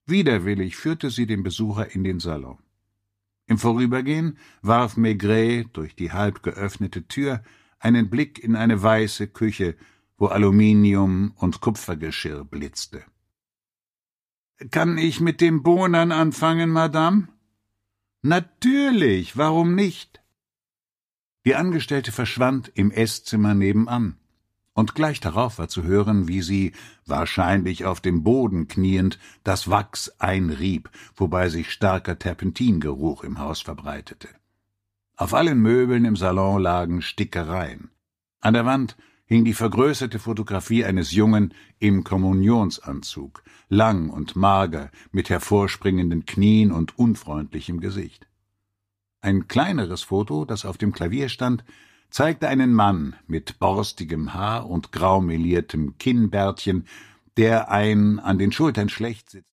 Widerwillig führte sie den Besucher in den Salon. Im Vorübergehen warf Maigret durch die halb geöffnete Tür einen Blick in eine weiße Küche, wo Aluminium und Kupfergeschirr blitzte. »Kann ich mit dem Bohnern anfangen, Madame?« »Natürlich, warum nicht?« Die Angestellte verschwand im Esszimmer nebenan, und gleich darauf war zu hören, wie sie, wahrscheinlich auf dem Boden kniend, das Wachs einrieb, wobei sich starker Terpentingeruch im Haus verbreitete. Auf allen Möbeln im Salon lagen Stickereien. An der Wand hing die vergrößerte Fotografie eines Jungen im Kommunionsanzug, lang und mager, mit hervorspringenden Knien und unfreundlichem Gesicht. Ein kleineres Foto, das auf dem Klavier stand, zeigte einen Mann mit borstigem Haar und grau meliertem Kinnbärtchen, der ein an den Schultern schlecht sitzendes